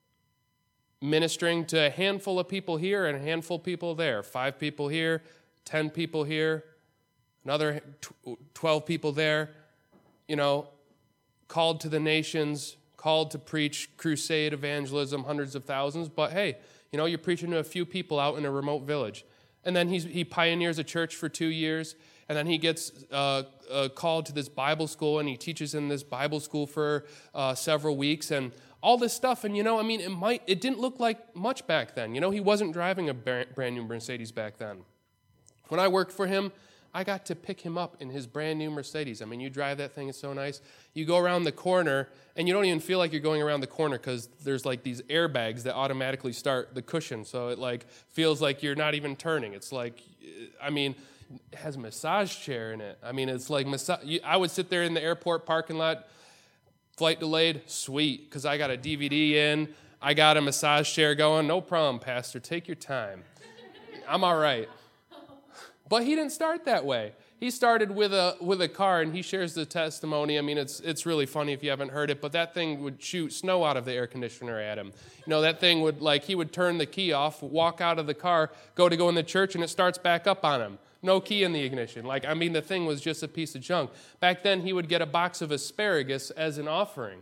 ministering to a handful of people here and a handful of people there. Five people here, ten people here, another twelve people there, you know, called to the nations, called to preach crusade evangelism, hundreds of thousands. But hey, you know, you're preaching to a few people out in a remote village. And then he's, he pioneers a church for two years, and then he gets uh, uh, called to this Bible school, and he teaches in this Bible school for uh, several weeks, and all this stuff. And, you know, I mean, it might it didn't look like much back then. You know, he wasn't driving a brand new Mercedes back then. When I worked for him, I got to pick him up in his brand new Mercedes. I mean, you drive that thing, it's so nice. You go around the corner, and you don't even feel like you're going around the corner because there's like these airbags that automatically start the cushion. So it like feels like you're not even turning. It's like, I mean, it has a massage chair in it. I mean, it's like, massage. I would sit there in the airport parking lot, flight delayed, sweet, because I got a D V D in. I got a massage chair going. No problem, Pastor. Take your time. I'm all right. But he didn't start that way. He started with a with a car, and he shares the testimony. I mean, it's it's really funny if you haven't heard it, but that thing would shoot snow out of the air conditioner at him. You know, that thing would, like, he would turn the key off, walk out of the car, go to go in the church, and it starts back up on him. No key in the ignition. Like, I mean, the thing was just a piece of junk. Back then, he would get a box of asparagus as an offering.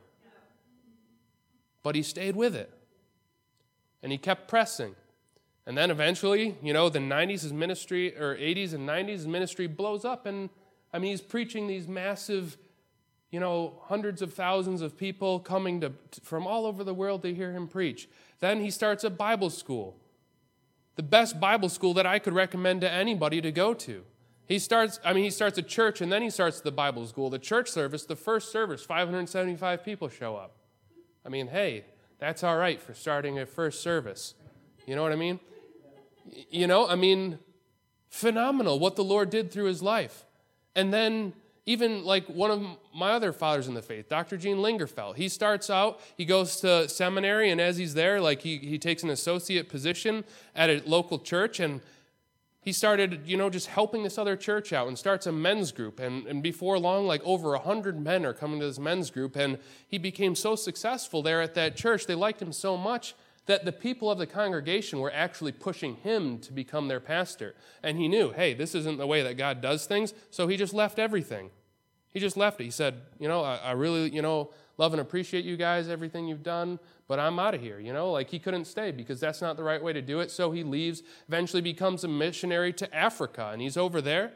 But he stayed with it. And he kept pressing. And then eventually, you know, the nineties, his ministry, or eighties and nineties, his ministry blows up. And, I mean, he's preaching these massive, you know, hundreds of thousands of people coming to from all over the world to hear him preach. Then he starts a Bible school. The best Bible school that I could recommend to anybody to go to. He starts, I mean, he starts a church, and then he starts the Bible school. The church service, the first service, five hundred seventy-five people show up. I mean, hey, that's all right for starting a first service. You know what I mean? You know, I mean, phenomenal what the Lord did through his life. And then even like one of my other fathers in the faith, Doctor Gene Lingerfeld, he starts out, he goes to seminary, and as he's there, like he, he takes an associate position at a local church, and he started, you know, just helping this other church out and starts a men's group. And, and before long, like over one hundred men are coming to this men's group, and he became so successful there at that church, they liked him so much that the people of the congregation were actually pushing him to become their pastor. And he knew, hey, this isn't the way that God does things, so he just left everything. He just left it. He said, you know, I, I really, you know, love and appreciate you guys, everything you've done, but I'm out of here, you know? Like, he couldn't stay because that's not the right way to do it, so he leaves, eventually becomes a missionary to Africa, and he's over there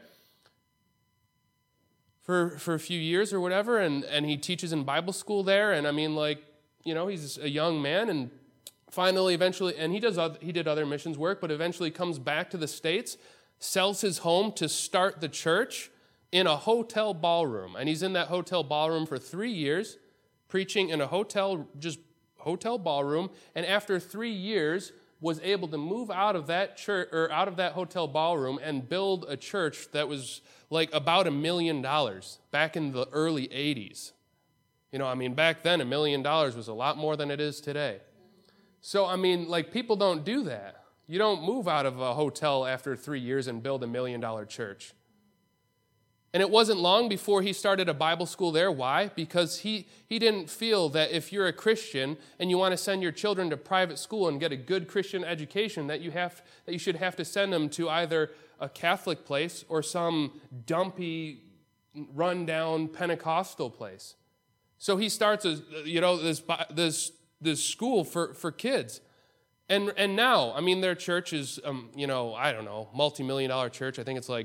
for for a few years or whatever, and, and he teaches in Bible school there, and I mean, like, you know, he's a young man, and finally, eventually, and he does other, he did other missions work, but eventually comes back to the States, sells his home to start the church in a hotel ballroom. And he's in that hotel ballroom for three years, preaching in a hotel, just hotel ballroom. And after three years, was able to move out of that church or out of that hotel ballroom and build a church that was like about a million dollars back in the early eighties. You know, I mean, back then a million dollars was a lot more than it is today. So, I mean, like, people don't do that. You don't move out of a hotel after three years and build a million-dollar church. And it wasn't long before he started a Bible school there. Why? Because he, he didn't feel that if you're a Christian and you want to send your children to private school and get a good Christian education, that you have that you should have to send them to either a Catholic place or some dumpy, run-down Pentecostal place. So he starts, a, you know, this this. this school for, for kids. And and now, I mean, their church is, um, you know, I don't know, multi-million dollar church. I think it's like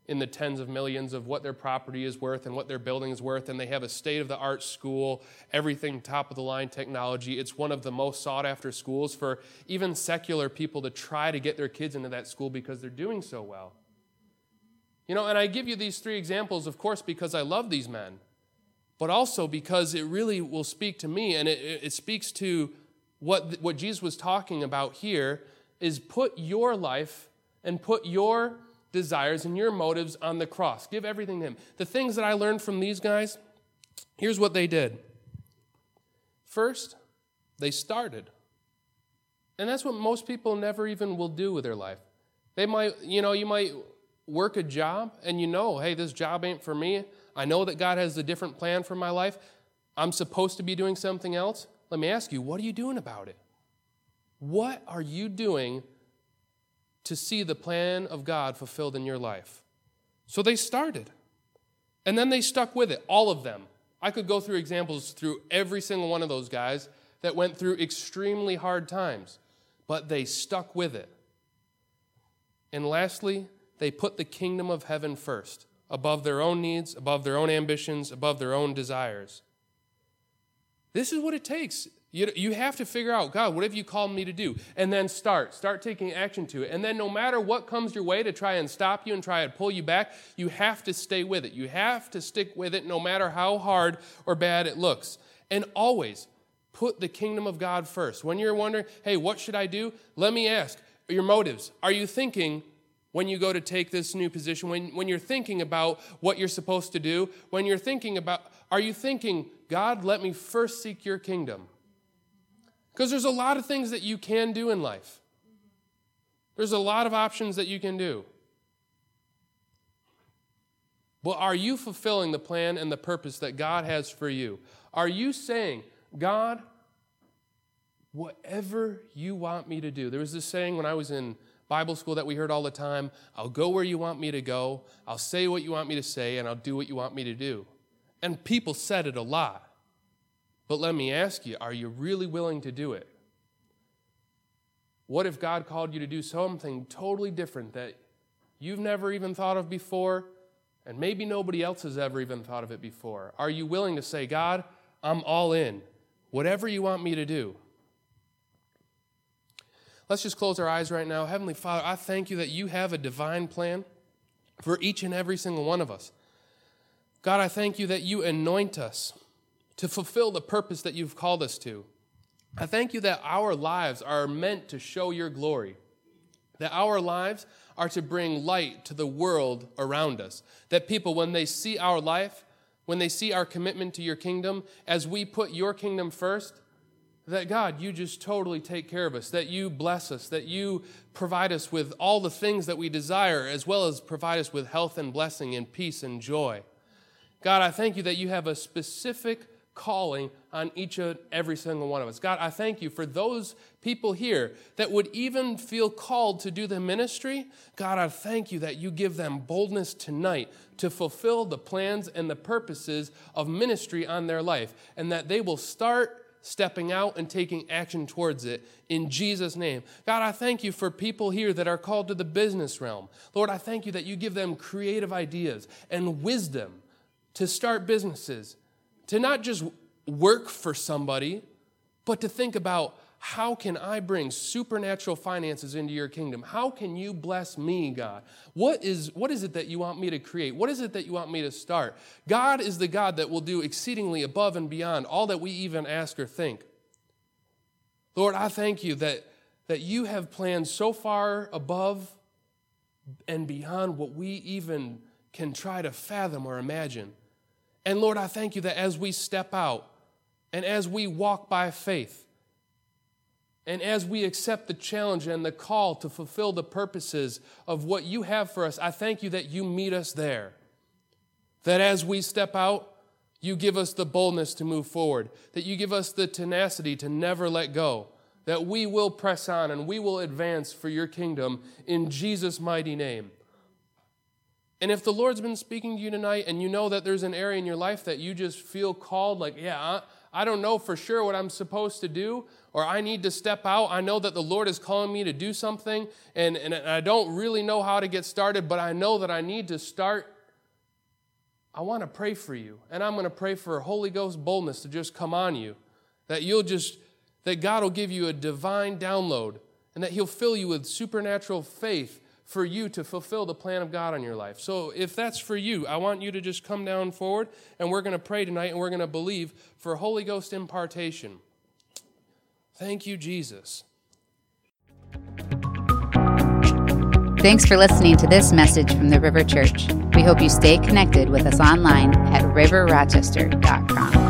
in the tens of millions of what their property is worth and what their building is worth, and they have a state-of-the-art school, everything top-of-the-line technology. It's one of the most sought-after schools for even secular people to try to get their kids into that school because they're doing so well. You know, and I give you these three examples, of course, because I love these men, but also because it really will speak to me, and it, it speaks to what, what Jesus was talking about here, is put your life and put your desires and your motives on the cross. Give everything to him. The things that I learned from these guys, here's what they did. First, they started. And that's what most people never even will do with their life. They might, you know, you might work a job and you know, hey, this job ain't for me. I know that God has a different plan for my life. I'm supposed to be doing something else. Let me ask you, what are you doing about it? What are you doing to see the plan of God fulfilled in your life? So they started. And then they stuck with it, all of them. I could go through examples through every single one of those guys that went through extremely hard times, but they stuck with it. And lastly, they put the kingdom of heaven first, above their own needs, above their own ambitions, above their own desires. This is what it takes. You, you have to figure out, God, what have you called me to do? And then start. Start taking action to it. And then no matter what comes your way to try and stop you and try and pull you back, you have to stay with it. You have to stick with it no matter how hard or bad it looks. And always put the kingdom of God first. When you're wondering, hey, what should I do? Let me ask, your motives. Are you thinking when you go to take this new position, when, when you're thinking about what you're supposed to do, when you're thinking about, are you thinking, God, let me first seek your kingdom? Because there's a lot of things that you can do in life. There's a lot of options that you can do. But are you fulfilling the plan and the purpose that God has for you? Are you saying, God, whatever you want me to do? There was this saying when I was in Bible school that we heard all the time, I'll go where you want me to go, I'll say what you want me to say, and I'll do what you want me to do. And people said it a lot. But let me ask you, are you really willing to do it? What if God called you to do something totally different that you've never even thought of before, and maybe nobody else has ever even thought of it before? Are you willing to say, God, I'm all in, whatever you want me to do? Let's just close our eyes right now. Heavenly Father, I thank you that you have a divine plan for each and every single one of us. God, I thank you that you anoint us to fulfill the purpose that you've called us to. I thank you that our lives are meant to show your glory, that our lives are to bring light to the world around us, that people, when they see our life, when they see our commitment to your kingdom, as we put your kingdom first, that God, you just totally take care of us, that you bless us, that you provide us with all the things that we desire, as well as provide us with health and blessing and peace and joy. God, I thank you that you have a specific calling on each and every single one of us. God, I thank you for those people here that would even feel called to do the ministry. God, I thank you that you give them boldness tonight to fulfill the plans and the purposes of ministry on their life, and that they will start stepping out and taking action towards it in Jesus' name. God, I thank you for people here that are called to the business realm. Lord, I thank you that you give them creative ideas and wisdom to start businesses, to not just work for somebody, but to think about, how can I bring supernatural finances into your kingdom? How can you bless me, God? What is, what is it that you want me to create? What is it that you want me to start? God is the God that will do exceedingly above and beyond all that we even ask or think. Lord, I thank you that, that you have plans so far above and beyond what we even can try to fathom or imagine. And Lord, I thank you that as we step out and as we walk by faith and as we accept the challenge and the call to fulfill the purposes of what you have for us, I thank you that you meet us there. That as we step out, you give us the boldness to move forward, that you give us the tenacity to never let go, that we will press on and we will advance for your kingdom in Jesus' mighty name. And if the Lord's been speaking to you tonight and you know that there's an area in your life that you just feel called, like, yeah, I, I don't know for sure what I'm supposed to do, or I need to step out. I know that the Lord is calling me to do something, and, and I don't really know how to get started, but I know that I need to start. I want to pray for you, and I'm going to pray for Holy Ghost boldness to just come on you, that you'll just, that God will give you a divine download, and that He'll fill you with supernatural faith for you to fulfill the plan of God on your life. So if that's for you, I want you to just come down forward, and we're going to pray tonight, and we're going to believe for Holy Ghost impartation. Thank you, Jesus. Thanks for listening to this message from the River Church. We hope you stay connected with us online at river rochester dot com.